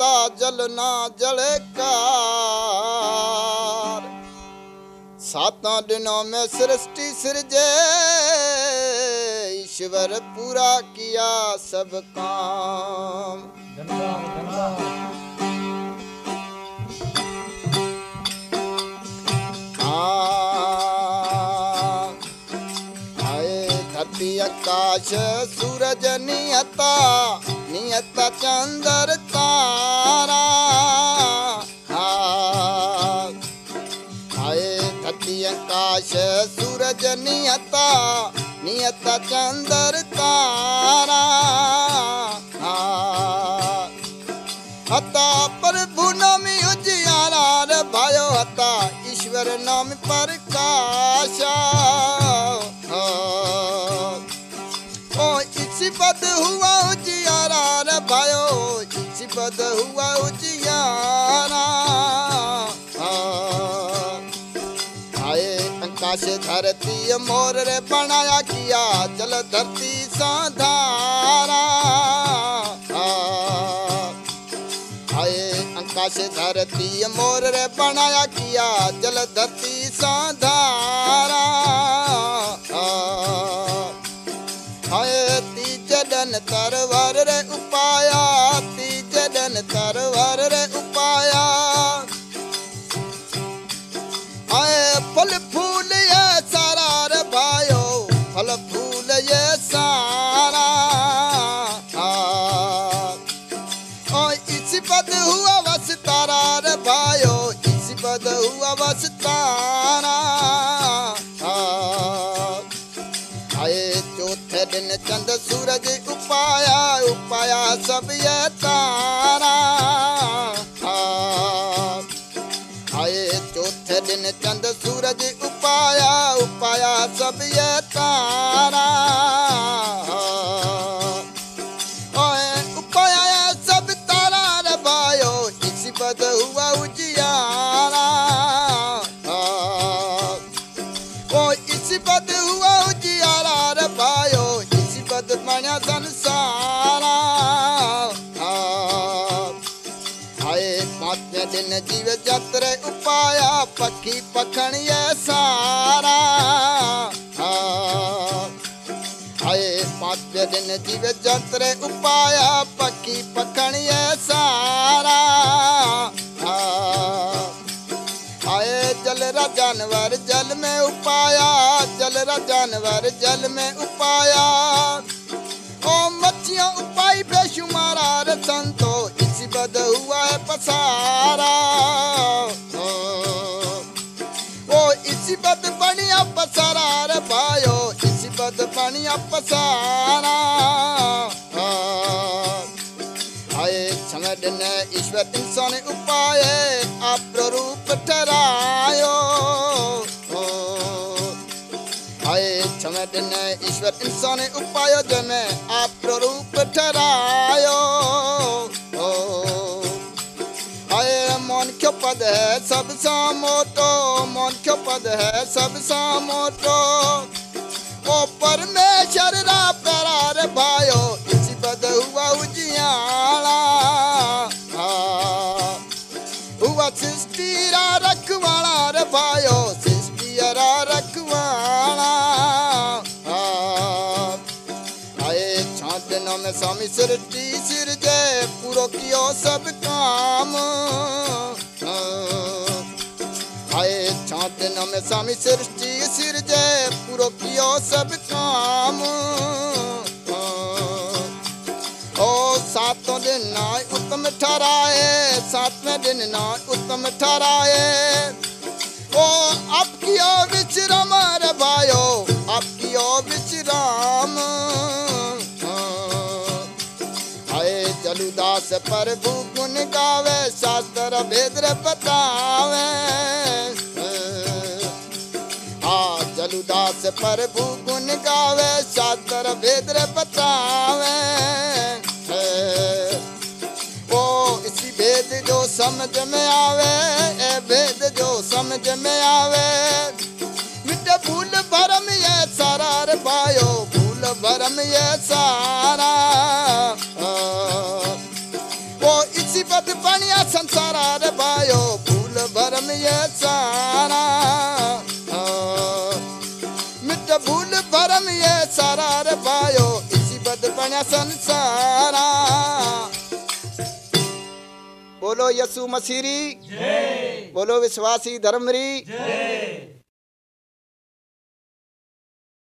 अता जल ना जले कार। सातों दिनों में सृष्टि सृजे ईश्वर पूरा किया सब काम। धरती आकाश सूरज नियता नियता चंद्र तारा। धरती आकाश सूरज नियता नियता चंद्र तारा। हता प्रभु नाम उजियारा रे भयो हता ईश्वर नाम प्रकाशा। ओ इसी पद हुआ उजियारा रे भयो इसी पद हुआ उजियारा। आकाश धरती मोर रे बनाया किया जल धरती साधारा। आकाश धरती मोर रे बनाया किया जल धरती साधारा। हाय तीजन तरवर रे उपाया तीजन तरवर रे उपाया। हाय फल फूल ये सारा रे भायो फल फूल ये सारा। इसी पद हुआ वसतारा रे भायो इसी पद हुआ वसतारा। आए चौथे दिन चंद सूरज उपाया उपाया सब ये तारा। आए चौथे दिन चंद सूरज उपाया उपाया सब ये तारा। पद हुआ उजियारा। ओ इसी पद हुआ उजियारा रे भायो इसी पद बना संसारा। आए पांचवें दिन जीव जत्र उपाया पक्षी पखण ये सारा। आए पांचवें दिन जीव जत्र उपाया पक्षी पखण ये सारा। आए जल रा जानवर जल में उपाया जल रा जानवर जल में उपाया। ओ मच्छियां उपाई बेशुमारा रे संतो इसी पद हुआ है पसारा। ओ इसी पद बनिया पसारा रे भायो इसी पद बनिया पसारा। आए छमदन ईश्वर इंसान उपाय आप रूप ठहरायो। आए छमदन ईश्वर इंसान उपाय जमे आप रूप ठहरायो। आए मन क्यों पद है सबसा मोटो मन क्यों पद है सबसा मोटो। ओ परमेश्वर रा प्यारा रे भायो इसी पद हुआ उजियारा। हुआ सृष्टि रा रखवाला रे भायो सृष्टि रा रखवाला। आए 6 दिनों में स्वामी सृष्टि सिरजे पूरो कियो सब काम। आए 6 दिनों में स्वामी सृष्टि सिरजे पूरो कियो सब काम। ओ सातों दिन ना उत्तम ठहराए सातवें दिन ना उत्तम ठहराए। ओ आपकी ओ विश्राम रे भायो आपकी ओ विश्राम। आए जलुदास प्रभु गुण गावे शास्त्र भेद रे बतावे। जलुदास प्रभु गुण गावे शास्त्र भेद रे बतावे। ओ इसी भेद जो समझ में आवे ए भेद जो समझ में आवे। मिटे भूल भरम ये सारा रे भायो भूल भरम ये सारा। ओ इसी पद सारा रे भायो इसी बद बण्या संसारा। बोलो यसु मसीह री, बोलो विश्वासी धर्म री।